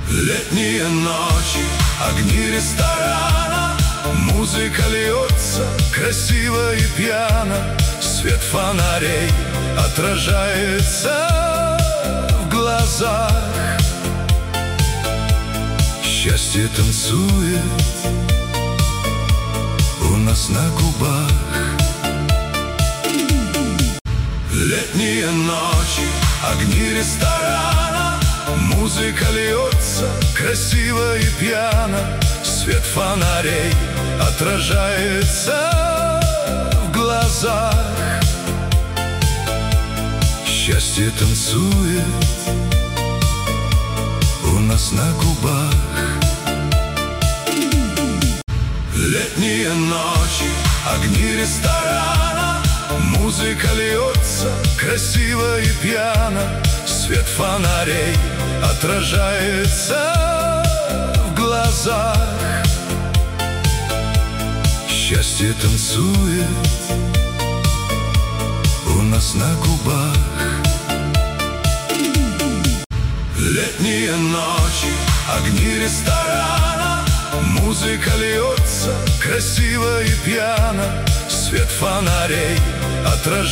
Летние ночи, огни ресторана, музыка льется красиво и пьяно. Свет фонарей отражается в глазах. Счастье танцует у нас на губах. Летние ночи, огни ресторана, музыка льется красиво и пьяно. Свет фонарей отражается в глазах. Счастье танцует у нас на губах. Летние ночи, огни ресторана, музыка льется красиво и пьяно. Свет фонарей отражается в глазах. Счастье танцует у нас на губах. Летние ночи, огни ресторана, музыка льется красиво и пьяно. Свет фонарей отражается